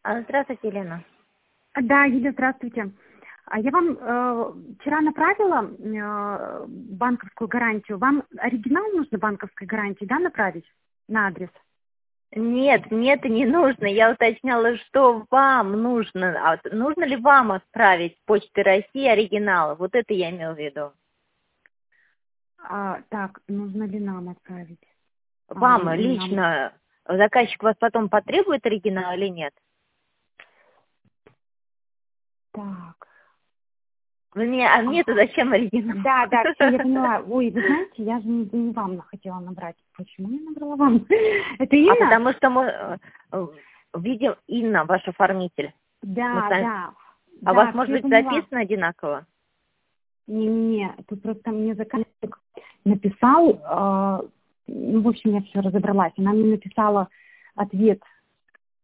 Здравствуйте, Елена. Да, Юля, здравствуйте. Я вам вчера направила банковскую гарантию. Вам оригинал нужно банковской гарантии, да, направить на адрес? Нет, мне это не нужно. Я уточняла, что вам нужно. А нужно ли вам отправить с Почты России оригинал? Вот это я имела в виду. Так, нужно ли нам отправить? Вам Или нам... лично заказчик вас потом потребует оригинал или нет? Так. Вы мне, а мне-то зачем оригинал? Да, все, я поняла. Ой, вы знаете, я же не вам хотела набрать. Почему я набрала вам? Это Инна? Потому что мы видим Инна, ваш оформитель. Да. А у вас, может всё быть, поняла. записано одинаково? Не, тут просто мне заказчик написал, в общем, я все разобралась. Она мне написала ответ